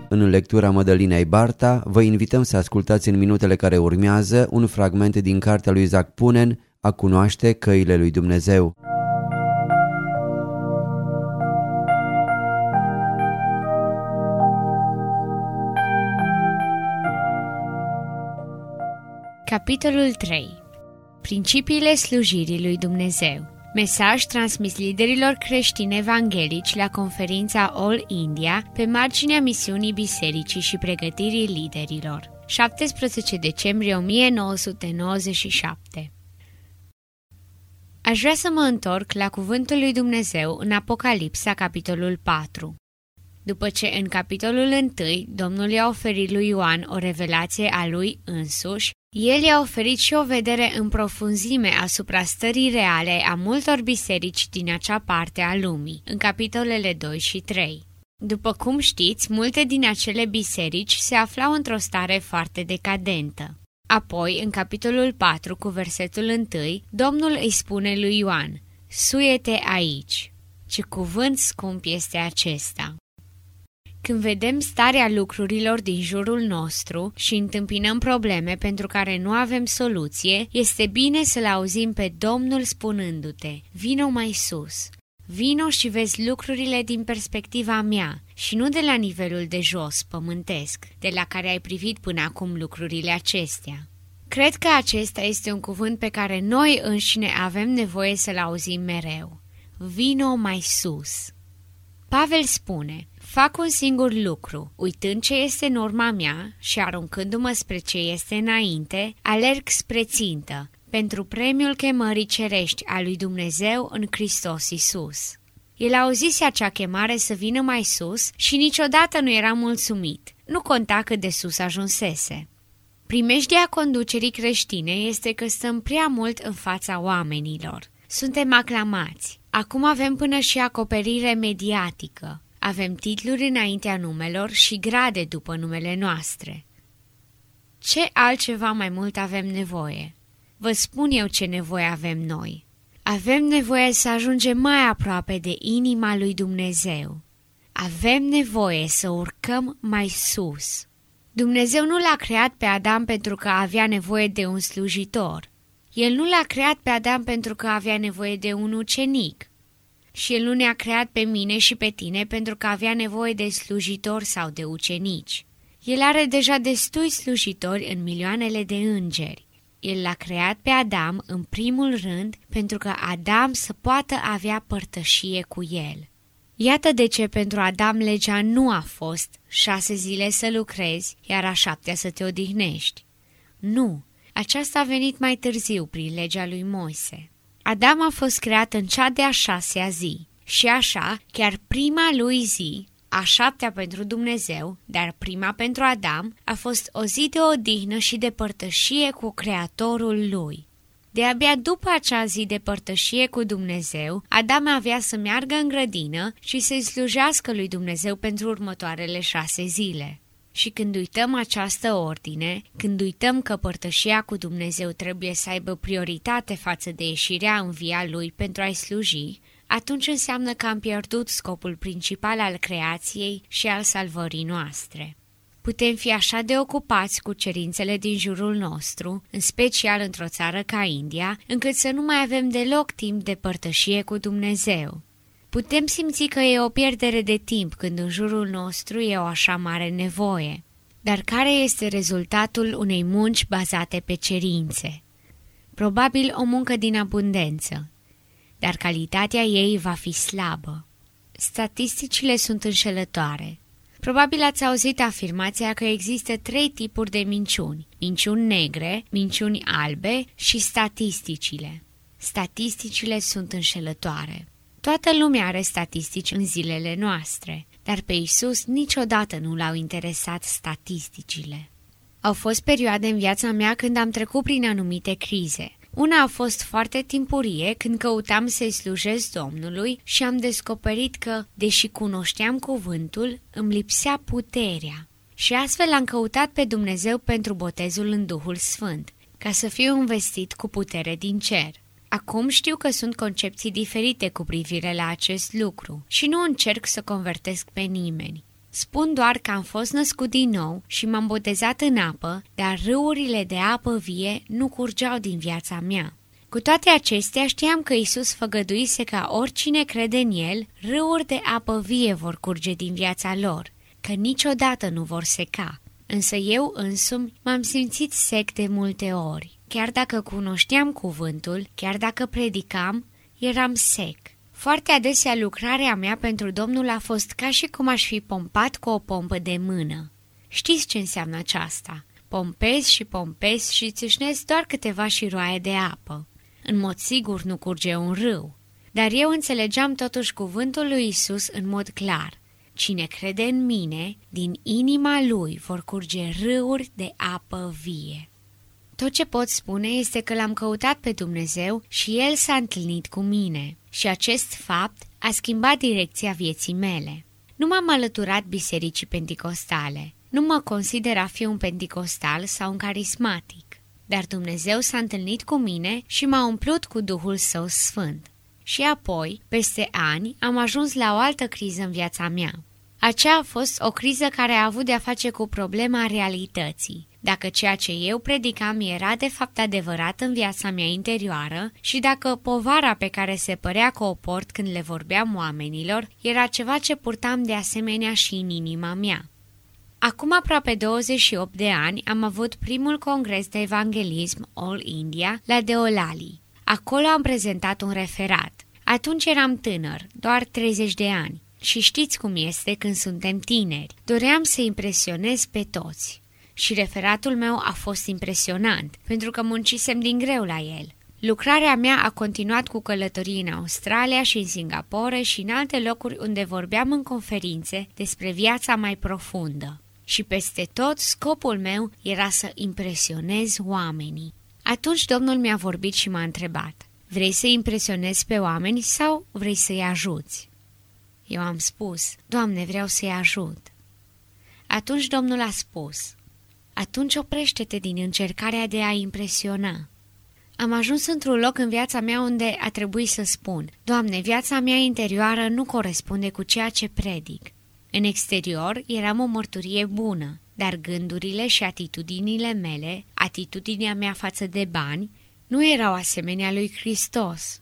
În lectura Mădălinei Barta, vă invităm să ascultați în minutele care urmează un fragment din cartea lui Isaac Punen, A cunoaște căile lui Dumnezeu. Capitolul 3. Principiile slujirii lui Dumnezeu. Mesaj transmis liderilor creștini evanghelici la conferința All India pe marginea misiunii bisericii și pregătirii liderilor. 17 decembrie 1997. Aș vrea să mă întorc la cuvântul lui Dumnezeu în Apocalipsa, capitolul 4. După ce în capitolul 1 Domnul i-a oferit lui Ioan o revelație a lui însuși, el i-a oferit și o vedere în profunzime asupra stării reale a multor biserici din acea parte a lumii, în capitolele 2 și 3. După cum știți, multe din acele biserici se aflau într-o stare foarte decadentă. Apoi, în capitolul 4, cu versetul 1, Domnul îi spune lui Ioan: "Suie-te aici." Ce cuvânt scump este acesta! Când vedem starea lucrurilor din jurul nostru și întâmpinăm probleme pentru care nu avem soluție, este bine să-L auzim pe Domnul spunându-te: "Vino mai sus, vino și vezi lucrurile din perspectiva mea și nu de la nivelul de jos, pământesc, de la care ai privit până acum lucrurile acestea." Cred că acesta este un cuvânt pe care noi înșine avem nevoie să-L auzim mereu. Vino mai sus. Pavel spune: "Fac un singur lucru, uitând ce este în urma mea și aruncându-mă spre ce este înainte, alerg spre țintă, pentru premiul chemării cerești a lui Dumnezeu în Hristos Iisus." El auzise acea chemare să vină mai sus și niciodată nu era mulțumit, nu conta cât de sus ajunsese. Primejdia conducerii creștine este că stăm prea mult în fața oamenilor. Suntem aclamați. Acum avem până și acoperire mediatică. Avem titluri înaintea numelor și grade după numele noastre. Ce altceva mai mult avem nevoie? Vă spun eu ce nevoie avem noi. Avem nevoie să ajungem mai aproape de inima lui Dumnezeu. Avem nevoie să urcăm mai sus. Dumnezeu nu l-a creat pe Adam pentru că avea nevoie de un slujitor. El nu l-a creat pe Adam pentru că avea nevoie de un ucenic. Și El nu ne-a creat pe mine și pe tine pentru că avea nevoie de slujitori sau de ucenici. El are deja destui slujitori în milioanele de îngeri. El l-a creat pe Adam în primul rând pentru că Adam să poată avea părtășie cu El. Iată de ce pentru Adam legea nu a fost 6 zile să lucrezi, iar a 7-a să te odihnești. Nu, aceasta a venit mai târziu prin legea lui Moise. Adam a fost creat în cea de-a 6-a zi și așa, chiar prima lui zi, a 7-a pentru Dumnezeu, dar prima pentru Adam, a fost o zi de odihnă și de părtășie cu Creatorul lui. De-abia după acea zi de părtășie cu Dumnezeu, Adam avea să meargă în grădină și să-i slujească lui Dumnezeu pentru următoarele 6 zile. Și când uităm această ordine, când uităm că părtășia cu Dumnezeu trebuie să aibă prioritate față de ieșirea în via Lui pentru a-i sluji, atunci înseamnă că am pierdut scopul principal al creației și al salvării noastre. Putem fi așa de ocupați cu cerințele din jurul nostru, în special într-o țară ca India, încât să nu mai avem deloc timp de părtășie cu Dumnezeu. Putem simți că e o pierdere de timp când în jurul nostru e o așa mare nevoie. Dar care este rezultatul unei munci bazate pe cerințe? Probabil o muncă din abundență, dar calitatea ei va fi slabă. Statisticile sunt înșelătoare. Probabil ați auzit afirmația că există 3 tipuri de minciuni: minciuni negre, minciuni albe și statisticile. Statisticile sunt înșelătoare. Toată lumea are statistici în zilele noastre, dar pe Iisus niciodată nu l-au interesat statisticile. Au fost perioade în viața mea când am trecut prin anumite crize. Una a fost foarte timpurie când căutam să-i slujesc Domnului și am descoperit că, deși cunoșteam cuvântul, îmi lipsea puterea. Și astfel am căutat pe Dumnezeu pentru botezul în Duhul Sfânt, ca să fiu învestit cu putere din cer. Acum știu că sunt concepții diferite cu privire la acest lucru și nu încerc să convertesc pe nimeni. Spun doar că am fost născut din nou și m-am botezat în apă, dar râurile de apă vie nu curgeau din viața mea. Cu toate acestea știam că Iisus făgăduise ca oricine crede în El, râuri de apă vie vor curge din viața lor, că niciodată nu vor seca. Însă eu însumi m-am simțit sec de multe ori. Chiar dacă cunoșteam cuvântul, chiar dacă predicam, eram sec. Foarte adesea lucrarea mea pentru Domnul a fost ca și cum aș fi pompat cu o pompă de mână. Știți ce înseamnă aceasta? Pompezi și țâșnesc doar câteva șiroaie de apă. În mod sigur nu curge un râu, dar eu înțelegeam totuși cuvântul lui Iisus în mod clar. Cine crede în mine, din inima lui vor curge râuri de apă vie. Tot ce pot spune este că l-am căutat pe Dumnezeu și El s-a întâlnit cu mine și acest fapt a schimbat direcția vieții mele. Nu m-am alăturat bisericii penticostale, nu mă consider a fi un penticostal sau un carismatic, dar Dumnezeu s-a întâlnit cu mine și m-a umplut cu Duhul Său Sfânt. Și apoi, peste ani, am ajuns la o altă criză în viața mea. Aceea a fost o criză care a avut de-a face cu problema realității. Dacă ceea ce eu predicam era de fapt adevărat în viața mea interioară și dacă povara pe care se părea că o port când le vorbeam oamenilor era ceva ce purtam de asemenea și în inima mea. Acum aproape 28 de ani am avut primul congres de evanghelism All India la Deolali. Acolo am prezentat un referat. Atunci eram tânăr, doar 30 de ani. Și știți cum este când suntem tineri. Doream să impresionez pe toți. Și referatul meu a fost impresionant, pentru că muncisem din greu la el. Lucrarea mea a continuat cu călătorii în Australia și în Singapore și în alte locuri unde vorbeam în conferințe despre viața mai profundă. Și peste tot, scopul meu era să impresionez oamenii. Atunci Domnul mi-a vorbit și m-a întrebat: vrei să impresionezi pe oameni sau vrei să-i ajuți? Eu am spus: Doamne, vreau să-i ajut. Atunci Domnul a spus: atunci oprește-te din încercarea de a impresiona. Am ajuns într-un loc în viața mea unde a trebuit să spun: Doamne, viața mea interioară nu corespunde cu ceea ce predic. În exterior eram o mărturie bună, dar gândurile și atitudinile mele, atitudinea mea față de bani, nu erau asemenea lui Hristos.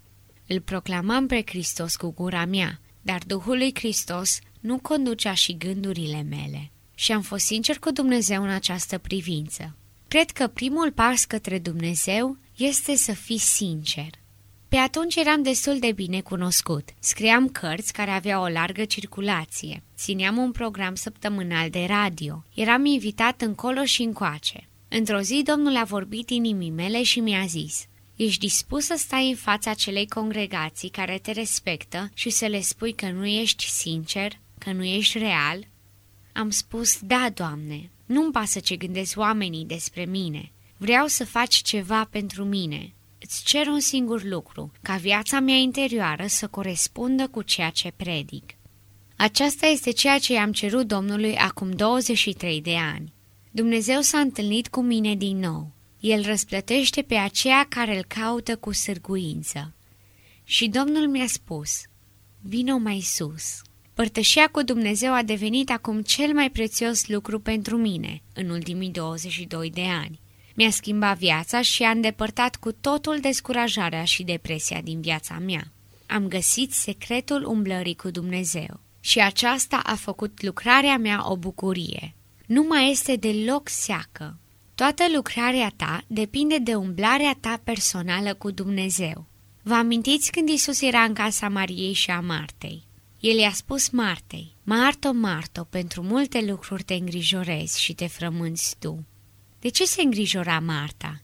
Îl proclamam pe Hristos cu gura mea, dar Duhul lui Hristos nu conducea și gândurile mele. Și am fost sincer cu Dumnezeu în această privință. Cred că primul pas către Dumnezeu este să fii sincer. Pe atunci eram destul de bine cunoscut. Scriam cărți care aveau o largă circulație. Țineam un program săptămânal de radio. Eram invitat încolo și încoace. Într-o zi Domnul a vorbit inimii mele și mi-a zis: ești dispus să stai în fața acelei congregații care te respectă și să le spui că nu ești sincer, că nu ești real? Am spus: da, Doamne, nu-mi pasă ce gândesc oamenii despre mine. Vreau să faci ceva pentru mine. Îți cer un singur lucru, ca viața mea interioară să corespundă cu ceea ce predic. Aceasta este ceea ce i-am cerut Domnului acum 23 de ani. Dumnezeu s-a întâlnit cu mine din nou. El răsplătește pe aceea care îl caută cu sârguință. Și Domnul mi-a spus: vino mai sus. Părtășia cu Dumnezeu a devenit acum cel mai prețios lucru pentru mine în ultimii 22 de ani. Mi-a schimbat viața și a îndepărtat cu totul descurajarea și depresia din viața mea. Am găsit secretul umblării cu Dumnezeu și aceasta a făcut lucrarea mea o bucurie. Nu mai este deloc seacă. Toată lucrarea ta depinde de umblarea ta personală cu Dumnezeu. Vă amintiți când Iisus era în casa Mariei și a Martei? El i-a spus Martei: Marto, Marto, pentru multe lucruri te îngrijorezi și te frămânți tu. De ce se îngrijora Marta?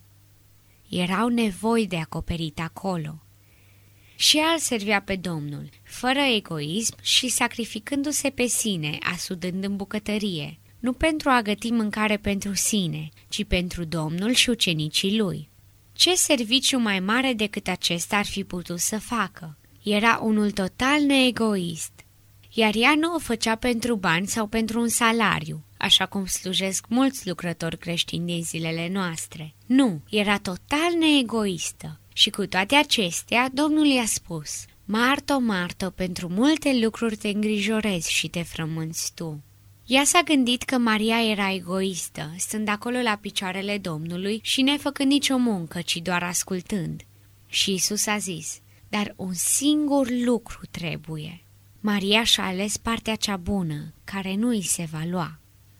Erau nevoi de acoperit acolo. Și ea îl servea pe Domnul, fără egoism și sacrificându-se pe sine, asudând în bucătărie, nu pentru a găti mâncare pentru sine, ci pentru Domnul și ucenicii lui. Ce serviciu mai mare decât acesta ar fi putut să facă? Era unul total neegoist. Iar ea nu o făcea pentru bani sau pentru un salariu, așa cum slujesc mulți lucrători creștini din zilele noastre. Nu, era total neegoistă. Și cu toate acestea, Domnul i-a spus: Marto, Marto, pentru multe lucruri te îngrijorezi și te frămânți tu. Ea s-a gândit că Maria era egoistă, stând acolo la picioarele Domnului și nefăcând nicio muncă, ci doar ascultând. Și Iisus a zis, dar un singur lucru trebuie. Maria și-a ales partea cea bună, care nu îi se va lua.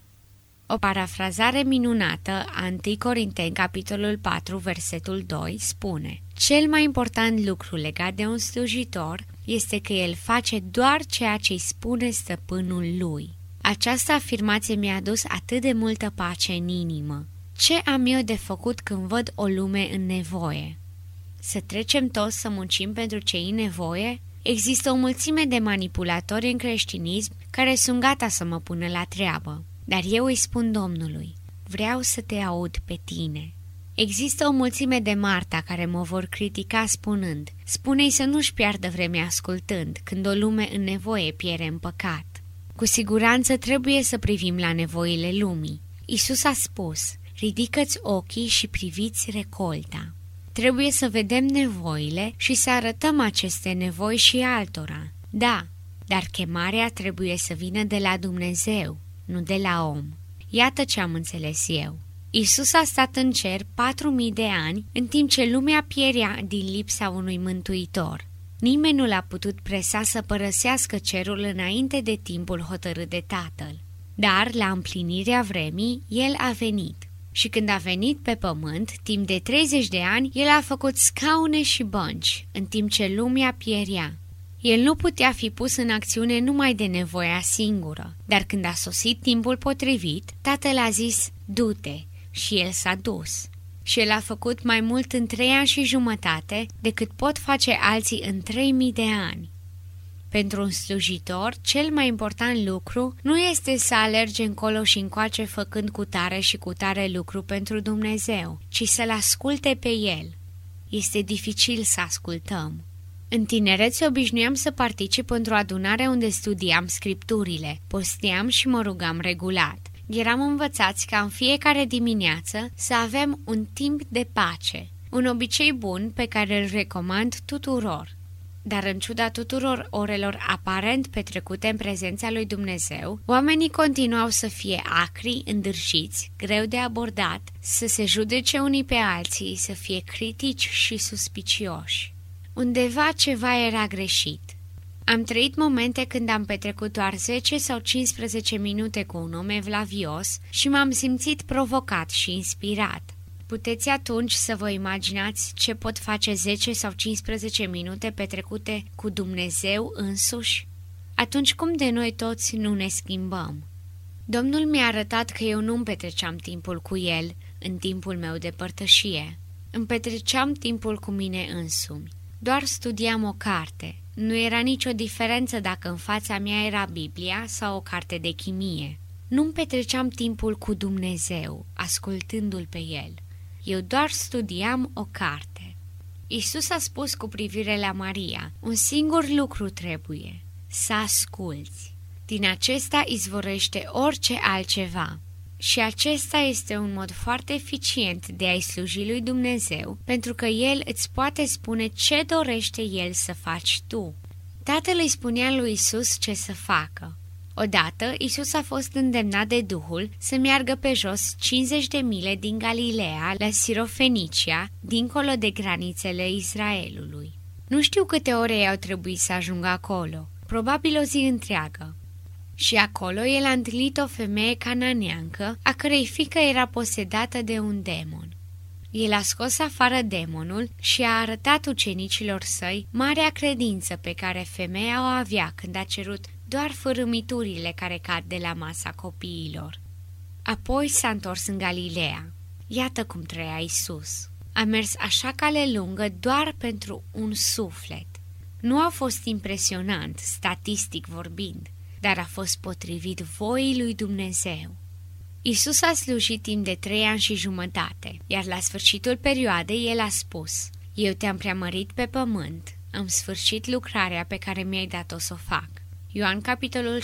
O parafrazare minunată a 1 Corinteni, capitolul 4, versetul 2, spune: cel mai important lucru legat de un slujitor este că el face doar ceea ce îi spune stăpânul lui. Această afirmație mi-a adus atât de multă pace în inimă. Ce am eu de făcut când văd o lume în nevoie? Să trecem toți să muncim pentru cei în nevoie? Există o mulțime de manipulatori în creștinism care sunt gata să mă pună la treabă. Dar eu îi spun Domnului, vreau să te aud pe tine. Există o mulțime de Marta care mă vor critica spunând, spune-i să nu-și piardă vremea ascultând, când o lume în nevoie pierde în păcat. Cu siguranță trebuie să privim la nevoile lumii. Iisus a spus, ridică-ți ochii și priviți recolta. Trebuie să vedem nevoile și să arătăm aceste nevoi și altora. Da, dar chemarea trebuie să vină de la Dumnezeu, nu de la om. Iată ce am înțeles eu. Iisus a stat în cer 4000 de ani, în timp ce lumea pierea din lipsa unui mântuitor. Nimeni nu l-a putut presa să părăsească cerul înainte de timpul hotărât de Tatăl. Dar, la împlinirea vremii, El a venit. Și când a venit pe pământ, timp de 30 de ani, El a făcut scaune și bănci, în timp ce lumea pierea. El nu putea fi pus în acțiune numai de nevoia singură, dar când a sosit timpul potrivit, Tatăl a zis, du-te, și El s-a dus. Și El a făcut mai mult în 3 ani și jumătate decât pot face alții în 3000 de ani. Pentru un slujitor, cel mai important lucru nu este să alerge încolo și încoace făcând cutare și cutare lucru pentru Dumnezeu, ci să-L asculte pe El. Este dificil să ascultăm. În tinerețe obișnuiam să particip într-o adunare unde studiam scripturile, posteam și mă rugam regulat. Eram învățați ca în fiecare dimineață să avem un timp de pace, un obicei bun pe care îl recomand tuturor. Dar în ciuda tuturor orelor aparent petrecute în prezența lui Dumnezeu, oamenii continuau să fie acri, îndârjiți, greu de abordat, să se judece unii pe alții, să fie critici și suspicioși. Undeva ceva era greșit. Am trăit momente când am petrecut doar 10 sau 15 minute cu un om evlavios și m-am simțit provocat și inspirat. Puteți atunci să vă imaginați ce pot face 10 sau 15 minute petrecute cu Dumnezeu însuși? Atunci cum de noi toți nu ne schimbăm? Domnul mi-a arătat că eu nu-mi petreceam timpul cu El în timpul meu de părtășie. Îmi petreceam timpul cu mine însumi. Doar studiam o carte. Nu era nicio diferență dacă în fața mea era Biblia sau o carte de chimie. Nu-mi petreceam timpul cu Dumnezeu, ascultându-L pe El. Eu doar studiam o carte. Iisus a spus cu privire la Maria, un singur lucru trebuie, să asculți. Din acesta izvorăște orice altceva. Și acesta este un mod foarte eficient de a-i sluji lui Dumnezeu, pentru că El îți poate spune ce dorește El să faci tu. Tatăl îi spunea lui Iisus ce să facă. Odată, Iisus a fost îndemnat de Duhul să meargă pe jos 50 de mile din Galileea la Sirofenicia, dincolo de granițele Israelului. Nu știu câte ore i-au trebuit să ajungă acolo, probabil o zi întreagă. Și acolo el a întâlnit o femeie cananeancă, a cărei fiică era posedată de un demon. El a scos afară demonul și a arătat ucenicilor săi marea credință pe care femeia o avea când a cerut doar fărâmiturile care cad de la masa copiilor. Apoi s-a întors în Galileea. Iată cum trăia Iisus. A mers așa cale lungă doar pentru un suflet. Nu a fost impresionant, statistic vorbind, dar a fost potrivit voii lui Dumnezeu. Iisus a slujit timp de 3 ani și jumătate, iar la sfârșitul perioadei El a spus: eu te-am preamărit pe pământ, am sfârșit lucrarea pe care mi-ai dat-o să o fac. Ioan capitolul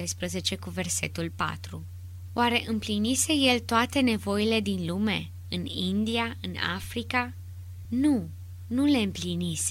17 cu versetul 4. Oare împlinise El toate nevoile din lume? În India? În Africa? Nu le împlinise.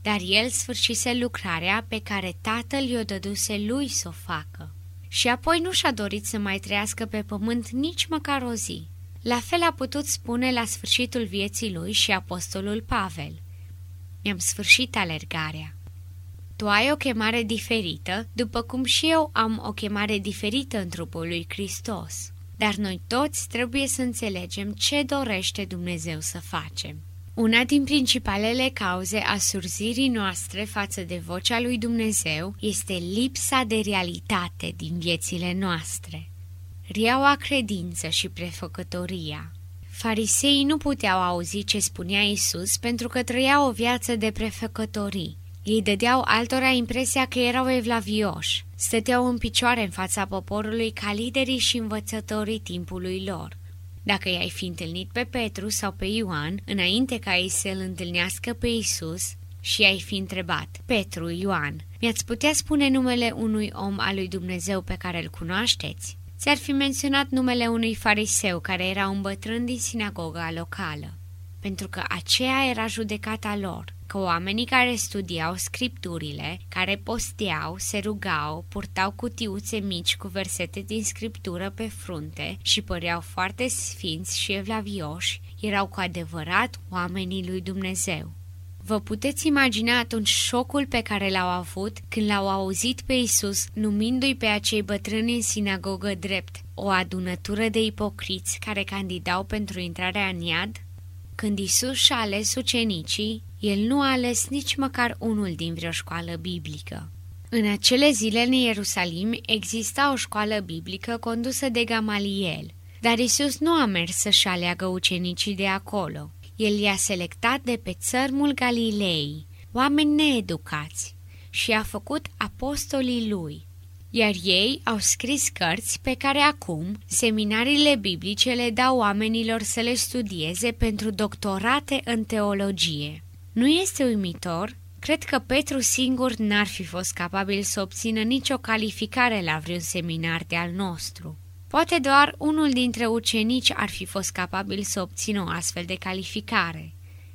dar el sfârșise lucrarea pe care tatăl i-o dăduse lui să o facă. Și apoi nu și-a dorit să mai trăiască pe pământ nici măcar o zi. La fel a putut spune la sfârșitul vieții lui și apostolul Pavel: mi-am sfârșit alergarea. Tu ai o chemare diferită, după cum și eu am o chemare diferită în trupul lui Hristos. Dar noi toți trebuie să înțelegem ce dorește Dumnezeu să facem. Una din principalele cauze a surzirii noastre față de vocea lui Dumnezeu este lipsa de realitate din viețile noastre. Riaua credință și prefăcătoria. Fariseii nu puteau auzi ce spunea Isus pentru că trăiau o viață de prefăcătorii. Ei dădeau altora impresia că erau evlavioși, stăteau în picioare în fața poporului ca liderii și învățătorii timpului lor. Dacă i-ai fi întâlnit pe Petru sau pe Ioan, înainte ca ei să-l întâlnească pe Isus, și i-ai fi întrebat: Petru, Ioan, mi-ați putea spune numele unui om al lui Dumnezeu pe care îl cunoașteți? Ți-ar fi menționat numele unui fariseu care era un bătrân din sinagoga locală, pentru că aceea era judecata lor, că oamenii care studiau scripturile, care posteau, se rugau, purtau cutiuțe mici cu versete din scriptură pe frunte și păreau foarte sfinți și evlavioși, erau cu adevărat oamenii lui Dumnezeu. Vă puteți imagina atunci șocul pe care l-au avut când l-au auzit pe Isus numindu-i pe acei bătrâni în sinagogă drept o adunătură de ipocriți care candidau pentru intrarea în iad? Când Isus și-a ales ucenicii, el nu a ales nici măcar unul din vreo școală biblică. În acele zile în Ierusalim exista o școală biblică condusă de Gamaliel, dar Isus nu a mers să-și aleagă ucenicii de acolo. El i-a selectat de pe țărmul Galilei, oameni needucați, și a făcut apostolii lui. Iar ei au scris cărți pe care acum seminariile biblice le dau oamenilor să le studieze pentru doctorate în teologie. Nu este uimitor? Cred că Petru singur n-ar fi fost capabil să obțină nicio calificare la vreun seminar de al nostru. Poate doar unul dintre ucenici ar fi fost capabil să obțină o astfel de calificare: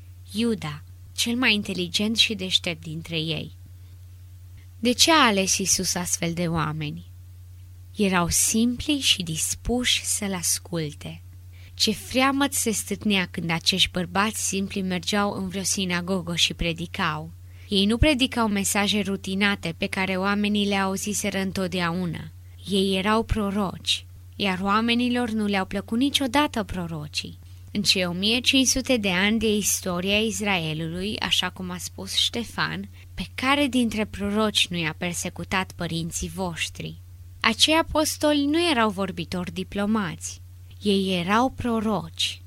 Iuda, cel mai inteligent și deștept dintre ei. De ce a ales Isus astfel de oameni? Erau simpli și dispuși să-l asculte. Ce freamăt se stârnea când acești bărbați simpli mergeau în vreo sinagogă și predicau. Ei nu predicau mesaje rutinate pe care oamenii le auziseră întotdeauna. Ei erau proroci, iar oamenilor nu le-au plăcut niciodată prorocii. În cei 1500 de ani de istoria Israelului, așa cum a spus Ștefan, pe care dintre proroci nu i-a persecutat părinții voștri? Acei apostoli nu erau vorbitori diplomați, ei erau proroci.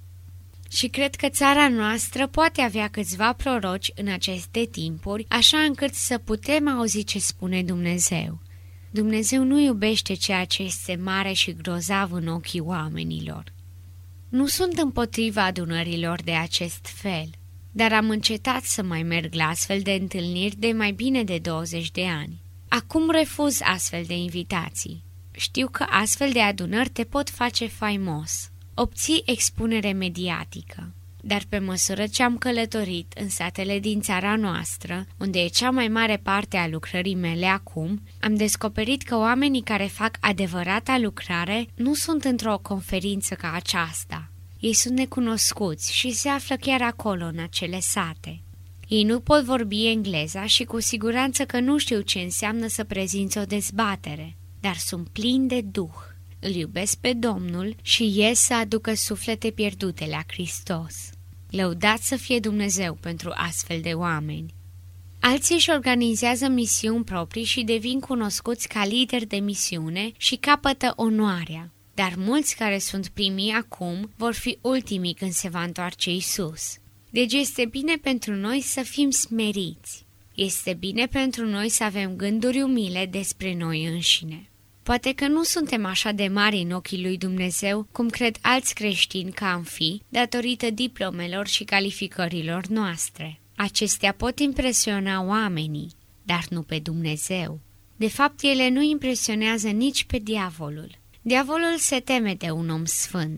Și cred că țara noastră poate avea câțiva proroci în aceste timpuri, așa încât să putem auzi ce spune Dumnezeu. Dumnezeu nu iubește ceea ce este mare și grozav în ochii oamenilor. Nu sunt împotriva adunărilor de acest fel, dar am încetat să mai merg la astfel de întâlniri de mai bine de 20 de ani. Acum refuz astfel de invitații. Știu că astfel de adunări te pot face faimos. Obții expunere mediatică. Dar pe măsură ce am călătorit în satele din țara noastră, unde e cea mai mare parte a lucrării mele acum, am descoperit că oamenii care fac adevărata lucrare nu sunt într-o conferință ca aceasta. Ei sunt necunoscuți și se află chiar acolo, în acele sate. Ei nu pot vorbi engleza și cu siguranță că nu știu ce înseamnă să prezinți o dezbatere, dar sunt plini de Duh. Îl iubesc pe Domnul și ies să aducă suflete pierdute la Hristos. Lăudat să fie Dumnezeu pentru astfel de oameni. Alții își organizează misiuni proprii și devin cunoscuți ca lideri de misiune și capătă onoarea. Dar mulți care sunt primii acum vor fi ultimii când se va întoarce Isus. Deci este bine pentru noi să fim smeriți. Este bine pentru noi să avem gânduri umile despre noi înșine. Poate că nu suntem așa de mari în ochii lui Dumnezeu, cum cred alți creștini că am fi, datorită diplomelor și calificărilor noastre. Acestea pot impresiona oamenii, dar nu pe Dumnezeu. De fapt, ele nu impresionează nici pe diavolul. Diavolul se teme de un om sfânt.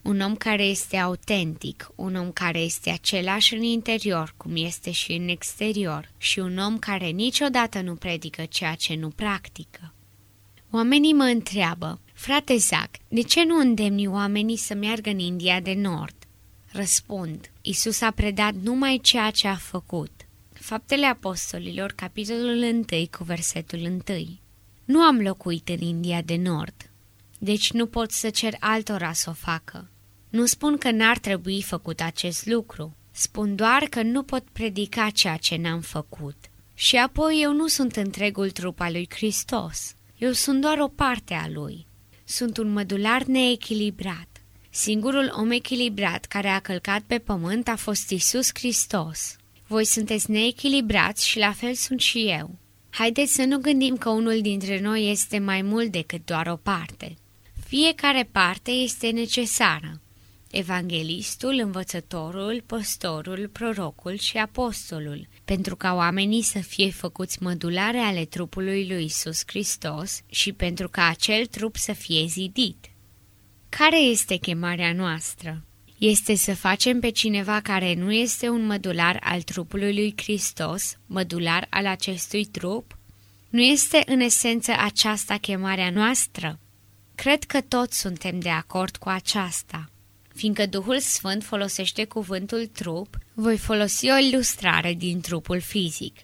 un om care este autentic, un om care este același în interior cum este și în exterior și un om care niciodată nu predică ceea ce nu practică. Oamenii mă întreabă: frate Zac, de ce nu îndemni oamenii să meargă în India de Nord? Răspund: Iisus a predat numai ceea ce a făcut. Faptele Apostolilor, capitolul 1, cu versetul 1. Nu am locuit în India de Nord, deci nu pot să cer altora să o facă. Nu spun că n-ar trebui făcut acest lucru, spun doar că nu pot predica ceea ce n-am făcut. Și apoi eu nu sunt întregul trup al lui Hristos, eu sunt doar o parte a lui. Sunt un mădular neechilibrat. Singurul om echilibrat care a călcat pe pământ a fost Iisus Hristos. Voi sunteți neechilibrați și la fel sunt și eu. Haideți să nu gândim că unul dintre noi este mai mult decât doar o parte. Fiecare parte este necesară. Evanghelistul, învățătorul, păstorul, prorocul și apostolul, pentru ca oamenii să fie făcuți mădulare ale trupului lui Iisus Hristos și pentru ca acel trup să fie zidit. Care este chemarea noastră? Este să facem pe cineva care nu este un mădular al trupului lui Hristos, mădular al acestui trup? Nu este în esență aceasta chemarea noastră? Cred că toți suntem de acord cu aceasta. Fiindcă Duhul Sfânt folosește cuvântul trup, voi folosi o ilustrare din trupul fizic.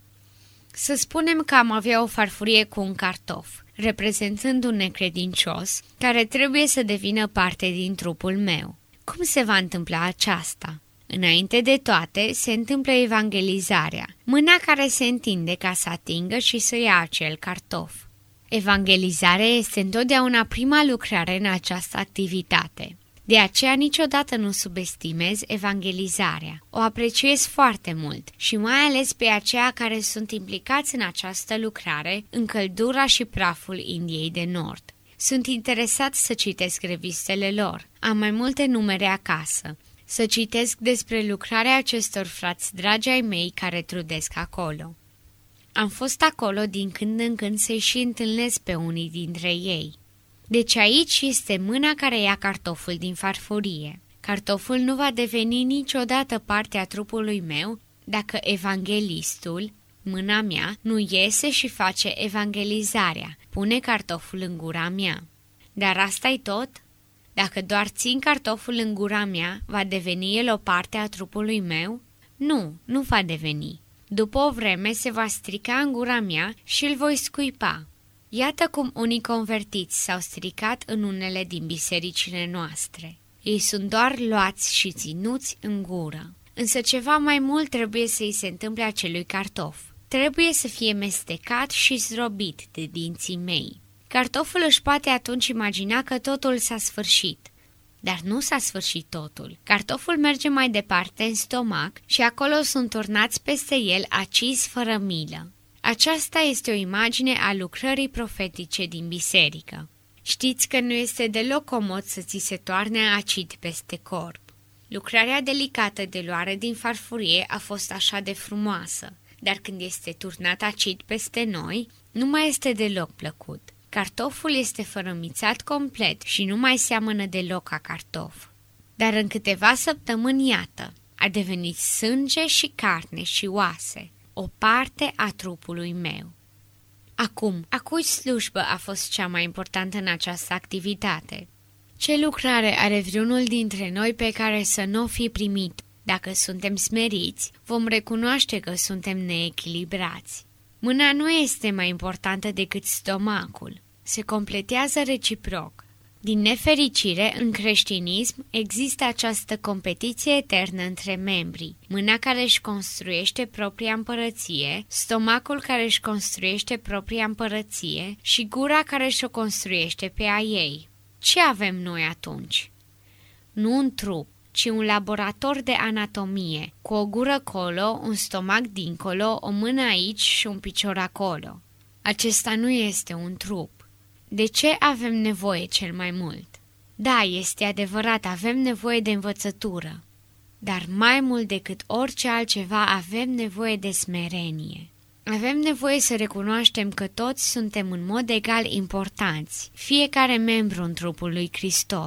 Să spunem că am avea o farfurie cu un cartof, reprezentând un necredincios, care trebuie să devină parte din trupul meu. Cum se va întâmpla aceasta? Înainte de toate, se întâmplă evangelizarea, mâna care se întinde ca să atingă și să ia acel cartof. Evangelizarea este întotdeauna prima lucrare în această activitate. De aceea niciodată nu subestimez evangelizarea. O apreciez foarte mult și mai ales pe aceia care sunt implicați în această lucrare în căldura și praful Indiei de Nord. Sunt interesat să citesc revistele lor. Am mai multe numere acasă. Să citesc despre lucrarea acestor frați dragi ai mei care trudesc acolo. Am fost acolo din când în când să-i și întâlnesc pe unii dintre ei. Deci aici este mâna care ia cartoful din farfurie. Cartoful nu va deveni niciodată parte a trupului meu dacă evanghelistul, mâna mea, nu iese și face evangelizarea, pune cartoful în gura mea. Dar asta-i tot? Dacă doar țin cartoful în gura mea, va deveni el o parte a trupului meu? Nu va deveni. După o vreme se va strica în gura mea și îl voi scuipa. Iată cum unii convertiți s-au stricat în unele din bisericile noastre. Ei sunt doar luați și ținuți în gură. Însă ceva mai mult trebuie să-i se întâmple acelui cartof. Trebuie să fie mestecat și zdrobit de dinții mei. Cartoful își poate atunci imagina că totul s-a sfârșit. Dar nu s-a sfârșit totul. Cartoful merge mai departe în stomac și acolo sunt turnați peste el acizi fără milă. Aceasta este o imagine a lucrării profetice din biserică. Știți că nu este deloc comod să ți se toarne acid peste corp. Lucrarea delicată de luare din farfurie a fost așa de frumoasă, dar când este turnat acid peste noi, nu mai este deloc plăcut. Cartoful este fărămițat complet și nu mai seamănă deloc ca cartof. Dar în câteva săptămâni, iată, a devenit sânge și carne și oase, o parte a trupului meu. Acum, a cui slujbă a fost cea mai importantă în această activitate? Ce lucrare are vreunul dintre noi pe care să nu o fi primit? Dacă suntem smeriți, vom recunoaște că suntem neechilibrați. Mâna nu este mai importantă decât stomacul. Se completează reciproc. Din nefericire, în creștinism există această competiție eternă între membri. Mâna care își construiește propria împărăție, stomacul care își construiește propria împărăție și gura care își o construiește pe a ei. Ce avem noi atunci? Nu un trup, ci un laborator de anatomie, cu o gură colo, un stomac dincolo, o mână aici și un picior acolo. Acesta nu este un trup. De ce avem nevoie cel mai mult? Da, este adevărat, avem nevoie de învățătură, dar mai mult decât orice altceva avem nevoie de smerenie. Avem nevoie să recunoaștem că toți suntem în mod egal importanți, fiecare membru în trupul lui Hristos.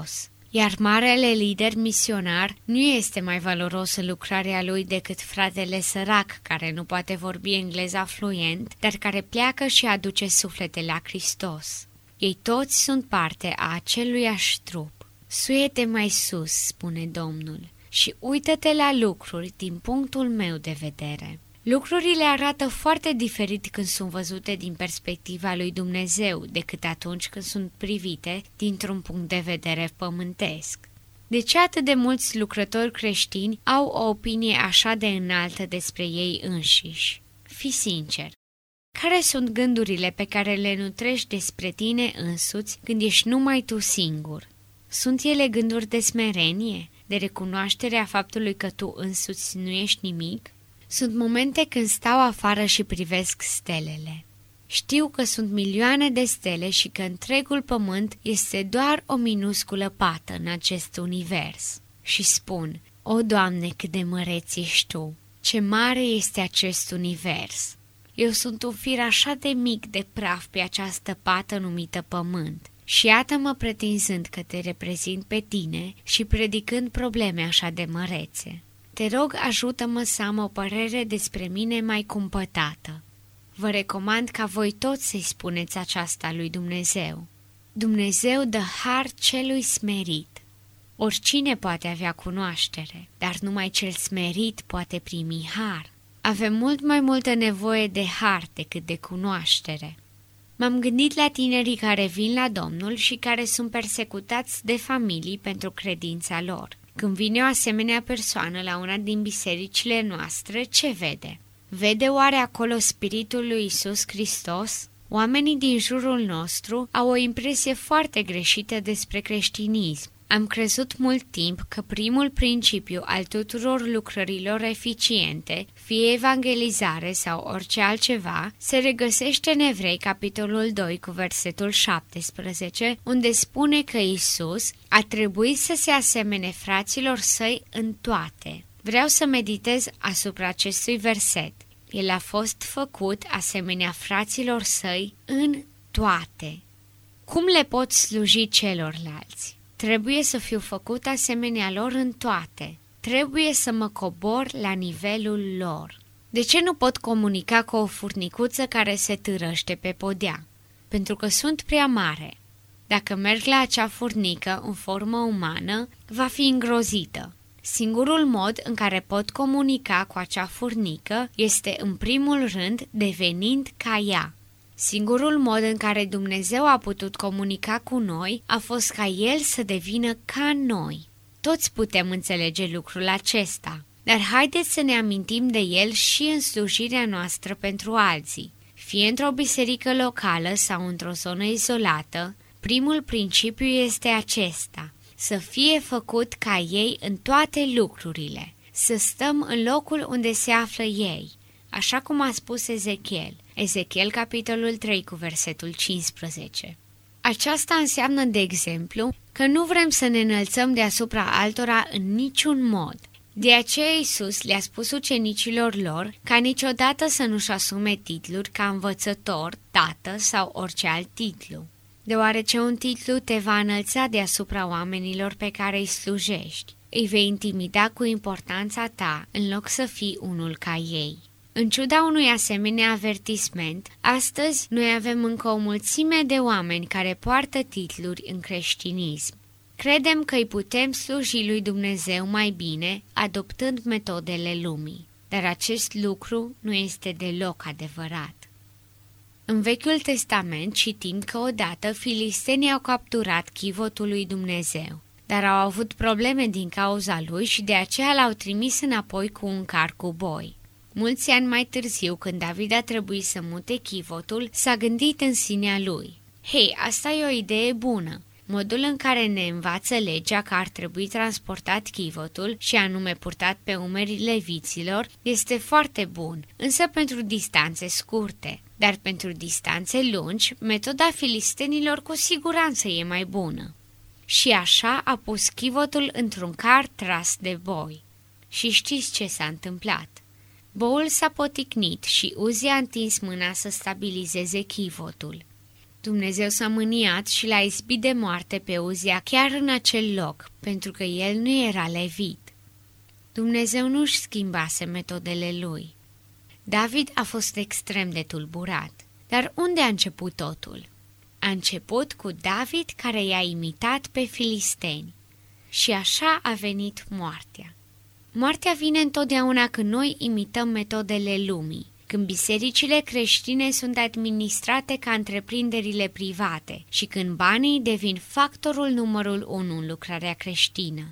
iar marele lider misionar nu este mai valoros în lucrarea lui decât fratele sărac care nu poate vorbi engleza fluent, dar care pleacă și aduce suflete la Hristos. Ei toți sunt parte a aceluiași trup. Suie-te mai sus, spune Domnul, și uită-te la lucruri din punctul meu de vedere. Lucrurile arată foarte diferit când sunt văzute din perspectiva lui Dumnezeu decât atunci când sunt privite dintr-un punct de vedere pământesc. De ce atât de mulți lucrători creștini au o opinie așa de înaltă despre ei înșiși? Fii sincer. Care sunt gândurile pe care le nutrești despre tine însuți când ești numai tu singur? Sunt ele gânduri de smerenie, de recunoașterea faptului că tu însuți nu ești nimic? Sunt momente când stau afară și privesc stelele. Știu că sunt milioane de stele și că întregul pământ este doar o minusculă pată în acest univers. Și spun, o, Doamne, cât de măreț ești Tu! Ce mare este acest univers! Eu sunt un fir așa de mic de praf pe această pată numită pământ. Și iată-mă pretinzând că te reprezint pe tine și predicând probleme așa de mărețe. Te rog, ajută-mă să am o părere despre mine mai cumpătată. Vă recomand ca voi toți să-i spuneți aceasta lui Dumnezeu. Dumnezeu dă har celui smerit. Oricine poate avea cunoaștere, dar numai cel smerit poate primi har. Avem mult mai multă nevoie de har decât de cunoaștere. M-am gândit la tinerii care vin la Domnul și care sunt persecutați de familii pentru credința lor. Când vine o asemenea persoană la una din bisericile noastre, ce vede? Vede oare acolo Spiritul lui Iisus Hristos? Oamenii din jurul nostru au o impresie foarte greșită despre creștinism. Am crezut mult timp că primul principiu al tuturor lucrărilor eficiente, fie evangelizare sau orice altceva, se regăsește în Evrei, capitolul 2, cu versetul 17, unde spune că Iisus a trebuit să se asemene fraților săi în toate. Vreau să meditez asupra acestui verset. El a fost făcut asemenea fraților săi în toate. Cum le pot sluji celorlalți? Trebuie să fiu făcut asemenea lor în toate. Trebuie să mă cobor la nivelul lor. De ce nu pot comunica cu o furnicuță care se târăște pe podea? Pentru că sunt prea mare. Dacă merg la acea furnică în formă umană, va fi îngrozită. Singurul mod în care pot comunica cu acea furnică este în primul rând devenind ca ea. Singurul mod în care Dumnezeu a putut comunica cu noi a fost ca El să devină ca noi. Toți putem înțelege lucrul acesta, dar haideți să ne amintim de El și în slujirea noastră pentru alții. Fie într-o biserică locală sau într-o zonă izolată, primul principiu este acesta: să fie făcut ca ei în toate lucrurile, să stăm în locul unde se află ei, așa cum a spus Ezechiel. Ezechiel, capitolul 3, cu versetul 15. Aceasta înseamnă, de exemplu, că nu vrem să ne înălțăm deasupra altora în niciun mod. De aceea Iisus le-a spus ucenicilor lor ca niciodată să nu-și asume titluri ca învățător, tată sau orice alt titlu, deoarece un titlu te va înălța deasupra oamenilor pe care îi slujești. Îi vei intimida cu importanța ta în loc să fii unul ca ei. În ciuda unui asemenea avertisment, astăzi noi avem încă o mulțime de oameni care poartă titluri în creștinism. Credem că îi putem sluji lui Dumnezeu mai bine adoptând metodele lumii, dar acest lucru nu este deloc adevărat. În Vechiul Testament citim că odată filistenii au capturat chivotul lui Dumnezeu, dar au avut probleme din cauza lui și de aceea l-au trimis înapoi cu un car cu boi. Mulți ani mai târziu, când David a trebuit să mute chivotul, s-a gândit în sinea lui: hei, asta e o idee bună. Modul în care ne învață legea că ar trebui transportat chivotul, și anume purtat pe umerii leviților, este foarte bun, însă pentru distanțe scurte. Dar pentru distanțe lungi, metoda filistenilor cu siguranță e mai bună. Și așa a pus chivotul într-un car tras de boi. Și știți ce s-a întâmplat? Boul s-a poticnit și Uzi a întins mâna să stabilizeze chivotul. Dumnezeu s-a mâniat și l-a izbit de moarte pe Uzia chiar în acel loc, pentru că el nu era levit. Dumnezeu nu-și schimbase metodele lui. David a fost extrem de tulburat. Dar unde a început totul? A început cu David care i-a imitat pe filisteni. Și așa a venit moartea. Moartea vine întotdeauna când noi imităm metodele lumii, când bisericile creștine sunt administrate ca întreprinderile private și când banii devin factorul numărul 1 în lucrarea creștină.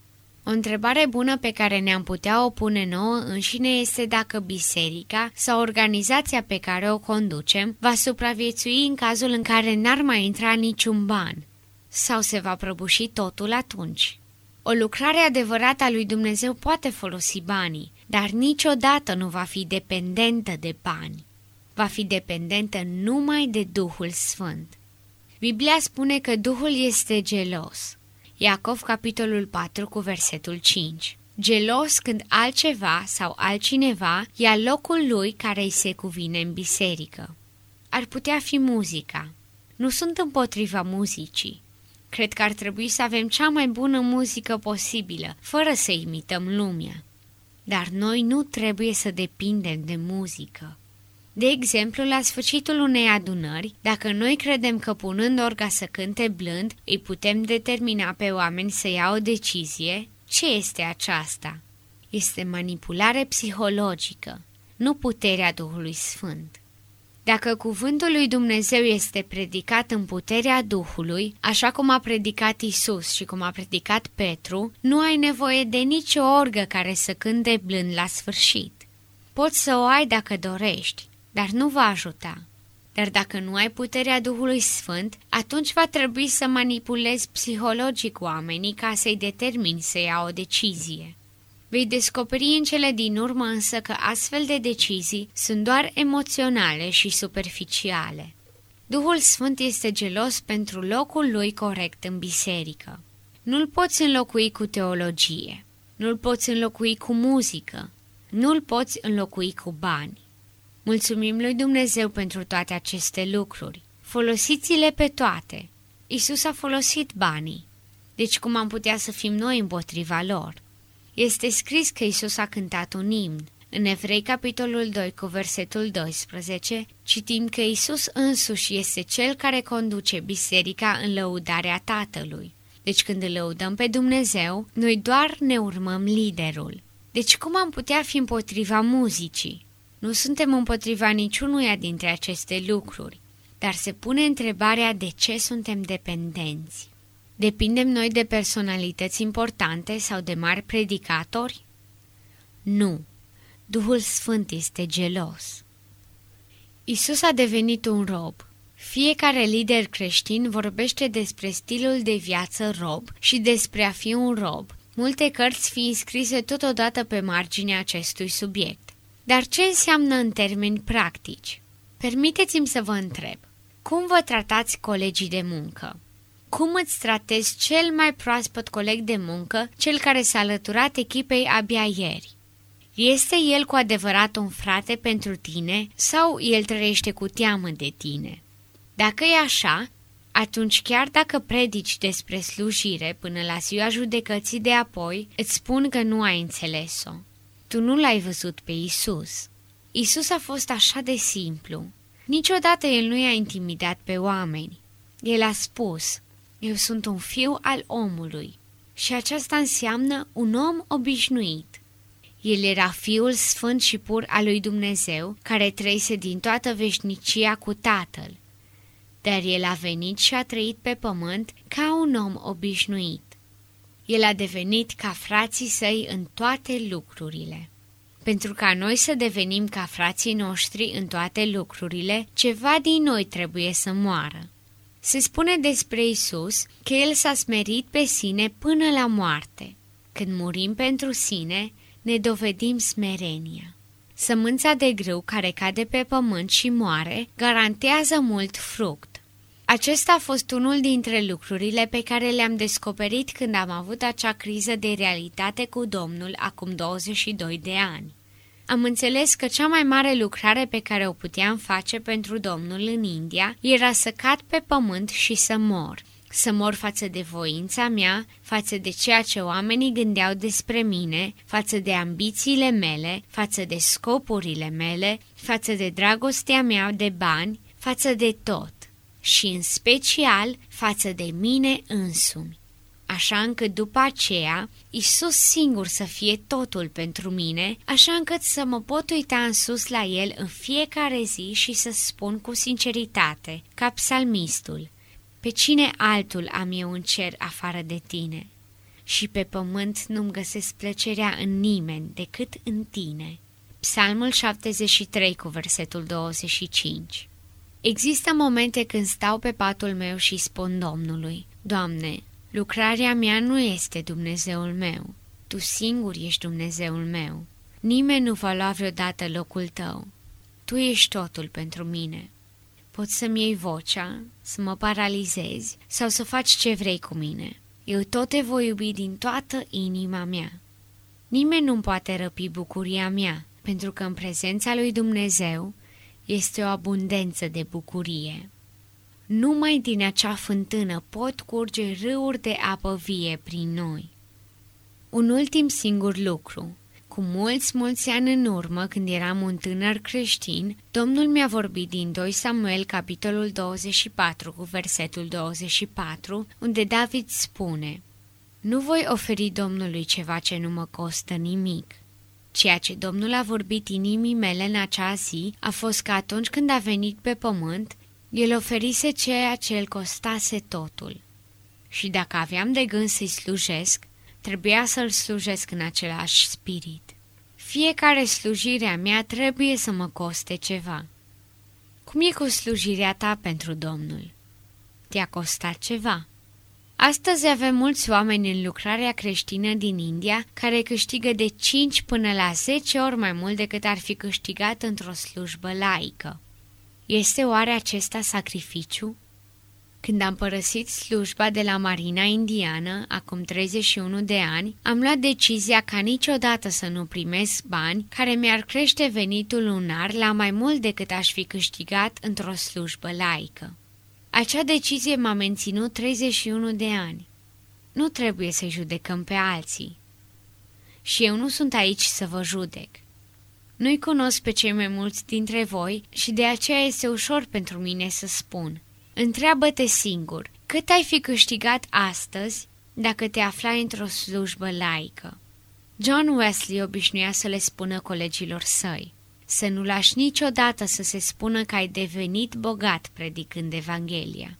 O întrebare bună pe care ne-am putea o pune nouă înșine este dacă biserica sau organizația pe care o conducem va supraviețui în cazul în care n-ar mai intra niciun ban, sau se va prăbuși totul atunci. O lucrare adevărată a lui Dumnezeu poate folosi banii, dar niciodată nu va fi dependentă de bani. Va fi dependentă numai de Duhul Sfânt. Biblia spune că Duhul este gelos. Iacov, capitolul 4, cu versetul 5. Gelos când altceva sau altcineva ia locul lui care îi se cuvine în biserică. Ar putea fi muzica. Nu sunt împotriva muzicii. Cred că ar trebui să avem cea mai bună muzică posibilă, fără să imităm lumea. Dar noi nu trebuie să depindem de muzică. De exemplu, la sfârșitul unei adunări, dacă noi credem că punând orga să cânte blând, îi putem determina pe oameni să ia o decizie, ce este aceasta? Este manipulare psihologică, nu puterea Duhului Sfânt. Dacă cuvântul lui Dumnezeu este predicat în puterea Duhului, așa cum a predicat Isus și cum a predicat Petru, nu ai nevoie de nicio orgă care să cânte blând la sfârșit. Poți să o ai dacă dorești, dar nu va ajuta. Dar dacă nu ai puterea Duhului Sfânt, atunci va trebui să manipulezi psihologic oamenii ca să-i determini să ia o decizie. Vei descoperi în cele din urmă însă că astfel de decizii sunt doar emoționale și superficiale. Duhul Sfânt este gelos pentru locul lui corect în biserică. Nu-l poți înlocui cu teologie, nu-l poți înlocui cu muzică, nu-l poți înlocui cu bani. Mulțumim lui Dumnezeu pentru toate aceste lucruri. Folosiți-le pe toate. Isus a folosit banii. Deci cum am putea să fim noi împotriva lor? Este scris că Isus a cântat un imn. În Evrei, capitolul 2, cu versetul 12, citim că Isus însuși este Cel care conduce biserica în lăudarea Tatălui. Deci când îl lăudăm pe Dumnezeu, noi doar ne urmăm liderul. Deci cum am putea fi împotriva muzicii? Nu suntem împotriva niciunuia dintre aceste lucruri, dar se pune întrebarea de ce suntem dependenți. Depindem noi de personalități importante sau de mari predicatori? Nu. Duhul Sfânt este gelos. Isus a devenit un rob. Fiecare lider creștin vorbește despre stilul de viață rob și despre a fi un rob, multe cărți fiind scrise totodată pe marginea acestui subiect. Dar ce înseamnă în termeni practici? Permiteți-mi să vă întreb. Cum vă tratați colegii de muncă? Cum îți tratezi cel mai proaspăt coleg de muncă, cel care s-a alăturat echipei abia ieri? Este el cu adevărat un frate pentru tine sau el trăiește cu teamă de tine? Dacă e așa, atunci chiar dacă predici despre slujire până la ziua judecății de apoi, îți spun că nu ai înțeles-o. Tu nu l-ai văzut pe Isus. Isus a fost așa de simplu. Niciodată el nu i-a intimidat pe oameni. El a spus, eu sunt un fiu al omului și aceasta înseamnă un om obișnuit. El era Fiul Sfânt și pur al lui Dumnezeu, care trăise din toată veșnicia cu Tatăl. Dar el a venit și a trăit pe pământ ca un om obișnuit. El a devenit ca frații săi în toate lucrurile. Pentru ca noi să devenim ca frații noștri în toate lucrurile, ceva din noi trebuie să moară. Se spune despre Isus că El s-a smerit pe sine până la moarte. Când murim pentru sine, ne dovedim smerenia. Sămânța de grâu care cade pe pământ și moare garantează mult fruct. Acesta a fost unul dintre lucrurile pe care le-am descoperit când am avut acea criză de realitate cu Domnul acum 22 de ani. am înțeles că cea mai mare lucrare pe care o puteam face pentru Domnul în India era să cad pe pământ și să mor. Să mor față de voința mea, față de ceea ce oamenii gândeau despre mine, față de ambițiile mele, față de scopurile mele, față de dragostea mea de bani, față de tot și în special față de mine însumi. Așa încât după aceea, Iisus singur să fie totul pentru mine, așa încât să mă pot uita în sus la El în fiecare zi și să spun cu sinceritate, ca psalmistul: pe cine altul am eu în cer afară de tine? Și pe pământ nu-mi găsesc plăcerea în nimeni decât în tine. Psalmul 73 cu versetul 25. Există momente când stau pe patul meu și spun Domnului: Doamne, lucrarea mea nu este Dumnezeul meu. Tu singur ești Dumnezeul meu. Nimeni nu va lua vreodată locul tău. Tu ești totul pentru mine. Poți să-mi iei vocea, să mă paralizezi sau să faci ce vrei cu mine. Eu tot te voi iubi din toată inima mea. Nimeni nu poate răpi bucuria mea, pentru că în prezența lui Dumnezeu este o abundență de bucurie. Numai din acea fântână pot curge râuri de apă vie prin noi. Un ultim singur lucru. Cu mulți ani în urmă, când eram un tânăr creștin, Domnul mi-a vorbit din 2 Samuel, capitolul 24, cu versetul 24, unde David spune: Nu voi oferi Domnului ceva ce nu mă costă nimic. Ceea ce Domnul a vorbit inimii mele în acea zi a fost că atunci când a venit pe pământ, El oferise ceea ce îl costase totul. Și dacă aveam de gând să-i slujesc, trebuia să-L slujesc în același spirit. Fiecare slujire a mea trebuie să mă coste ceva. Cum e cu slujirea ta pentru Domnul? Te-a costat ceva? Astăzi avem mulți oameni în lucrarea creștină din India care câștigă de 5 până la 10 ori mai mult decât ar fi câștigat într-o slujbă laică. Este oare acesta sacrificiu? Când am părăsit slujba de la Marina Indiană, acum 31 de ani, am luat decizia ca niciodată să nu primesc bani care mi-ar crește venitul lunar la mai mult decât aș fi câștigat într-o slujbă laică. Acea decizie m-a menținut 31 de ani. Nu trebuie să judecăm pe alții. Și eu nu sunt aici să vă judec. Nu-i cunosc pe cei mai mulți dintre voi și de aceea este ușor pentru mine să spun: întreabă-te singur, cât ai fi câștigat astăzi dacă te aflai într-o slujbă laică? John Wesley obișnuia să le spună colegilor săi: să nu lași niciodată să se spună că ai devenit bogat predicând Evanghelia.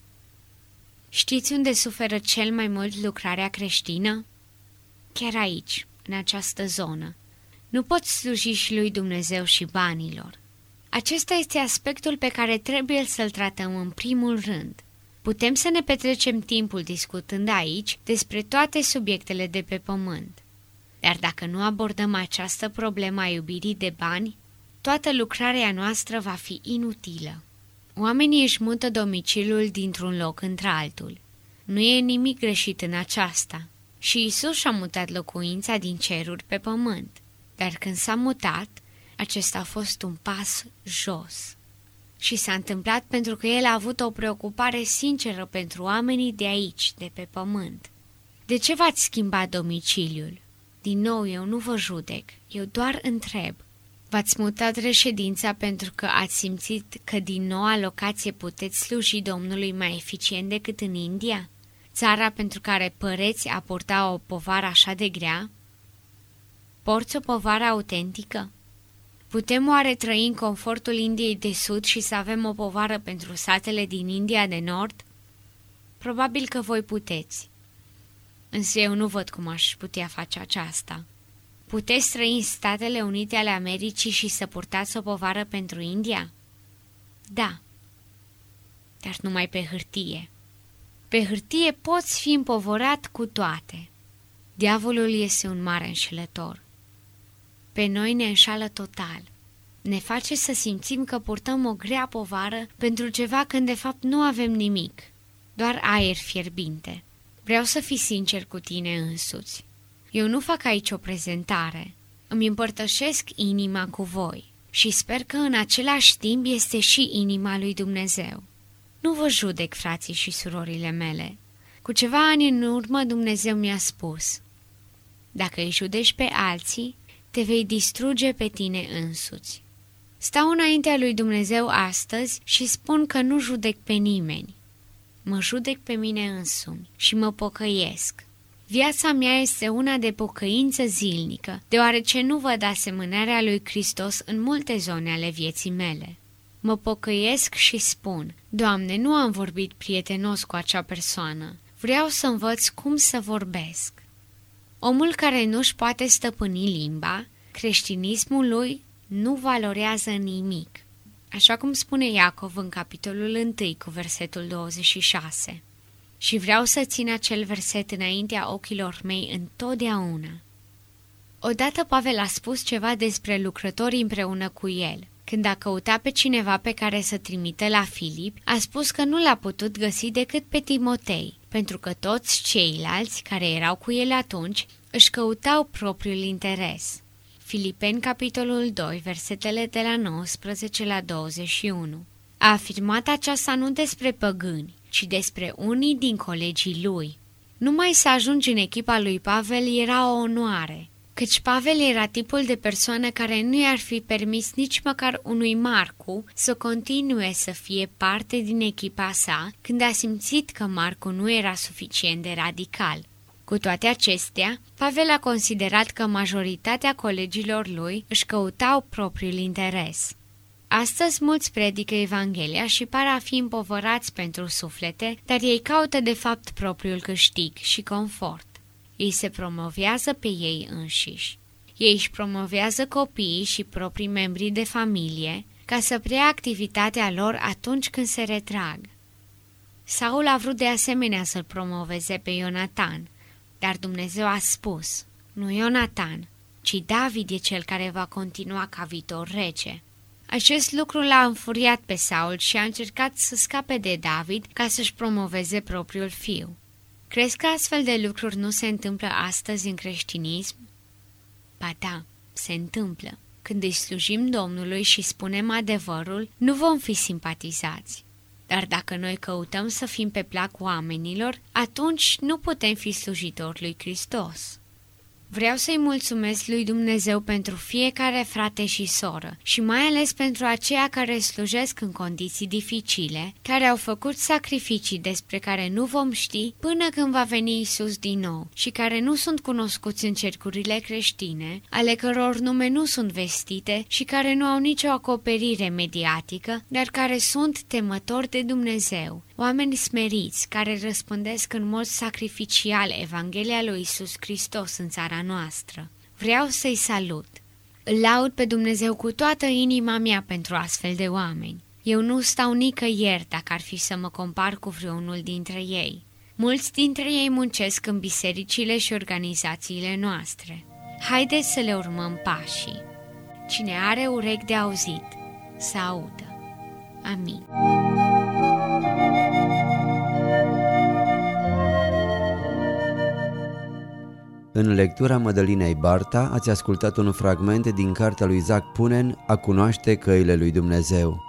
Știți unde suferă cel mai mult lucrarea creștină? Chiar aici, în această zonă. Nu poți sluji și lui Dumnezeu și banilor. Acesta este aspectul pe care trebuie să-l tratăm în primul rând. Putem să ne petrecem timpul discutând aici despre toate subiectele de pe pământ. Dar dacă nu abordăm această problemă a iubirii de bani, toată lucrarea noastră va fi inutilă. Oamenii își mută domiciliul dintr-un loc într-altul. Nu e nimic greșit în aceasta. Și Iisus și-a mutat locuința din ceruri pe pământ. Dar când s-a mutat, acesta a fost un pas jos. Și s-a întâmplat pentru că El a avut o preocupare sinceră pentru oamenii de aici, de pe pământ. De ce v-ați schimbat domiciliul? Din nou, eu nu vă judec, eu doar întreb. V-ați mutat reședința pentru că ați simțit că din noua locație puteți sluji Domnului mai eficient decât în India? Țara pentru care păreți a purta o povară așa de grea? Porți o povară autentică? Putem oare trăi în confortul Indiei de Sud și să avem o povară pentru satele din India de Nord? Probabil că voi puteți. Însă eu nu văd cum aș putea face aceasta. Puteți trăi în Statele Unite ale Americii și să purtați o povară pentru India? Da, dar numai pe hârtie. Pe hârtie poți fi împovorat cu toate. Diavolul este un mare înșelător. Pe noi ne înșală total. Ne face să simțim că purtăm o grea povară pentru ceva când de fapt nu avem nimic, doar aer fierbinte. Vreau să fii sincer cu tine însuți. Eu nu fac aici o prezentare. îmi împărtășesc inima cu voi și sper că în același timp este și inima lui Dumnezeu. Nu vă judec, frații și surorile mele. Cu ceva ani în urmă Dumnezeu mi-a spus: dacă îi judești pe alții, te vei distruge pe tine însuți. Stau înaintea lui Dumnezeu astăzi și spun că nu judec pe nimeni. Mă judec pe mine însumi și mă pocăiesc. Viața mea este una de pocăință zilnică, deoarece nu văd asemănarea lui Hristos în multe zone ale vieții mele. Mă pocăiesc și spun: Doamne, nu am vorbit prietenos cu acea persoană. Vreau să învăț cum să vorbesc. Omul care nu-și poate stăpâni limba, creștinismul lui nu valorează nimic. Așa cum spune Iacov în capitolul 1 cu versetul 26. Și vreau să țin acel verset înaintea ochilor mei întotdeauna. Odată Pavel a spus ceva despre lucrătorii împreună cu el. Când a căutat pe cineva pe care să trimită la Filip, a spus că nu l-a putut găsi decât pe Timotei, pentru că toți ceilalți care erau cu el atunci își căutau propriul interes. Filipeni, capitolul 2, versetele de la 19 la 21. A afirmat aceasta nu despre păgâni, ci despre unii din colegii lui. Numai să ajungi în echipa lui Pavel era o onoare, căci Pavel era tipul de persoană care nu i-ar fi permis nici măcar unui Marcu să continue să fie parte din echipa sa când a simțit că Marcu nu era suficient de radical. Cu toate acestea, Pavel a considerat că majoritatea colegilor lui își căutau propriul interes. Astăzi mulți predică Evanghelia și par a fi împovărați pentru suflete, dar ei caută de fapt propriul câștig și confort. Ei se promovează pe ei înșiși. Ei își promovează copiii și proprii membri de familie ca să preia activitatea lor atunci când se retrag. Saul a vrut de asemenea să-l promoveze pe Ionatan, dar Dumnezeu a spus: nu Ionatan, ci David e cel care va continua ca viitor rege. Acest lucru l-a înfuriat pe Saul și a încercat să scape de David ca să-și promoveze propriul fiu. Crezi că astfel de lucruri nu se întâmplă astăzi în creștinism? Ba da, se întâmplă. Când îi slujim Domnului și spunem adevărul, nu vom fi simpatizați. Dar dacă noi căutăm să fim pe plac oamenilor, atunci nu putem fi slujitori lui Hristos. Vreau să-i mulțumesc lui Dumnezeu pentru fiecare frate și soră și mai ales pentru aceia care slujesc în condiții dificile, care au făcut sacrificii despre care nu vom ști până când va veni Isus din nou și care nu sunt cunoscuți în cercurile creștine, ale căror nume nu sunt vestite și care nu au nicio acoperire mediatică, dar care sunt temători de Dumnezeu. Oameni smeriți care răspândesc în mod sacrificial Evanghelia lui Isus Hristos în țara noastră. Vreau să-i salut. Îl laud pe Dumnezeu cu toată inima mea pentru astfel de oameni. Eu nu stau nicăieri dacă ar fi să mă compar cu vreunul dintre ei. Mulți dintre ei muncesc în bisericile și organizațiile noastre. Haideți să le urmăm pașii. Cine are urechi de auzit, să audă. Amin. În lectura Mădălinei Barta ați ascultat un fragment din cartea lui Isaac Punen, A cunoaște căile lui Dumnezeu.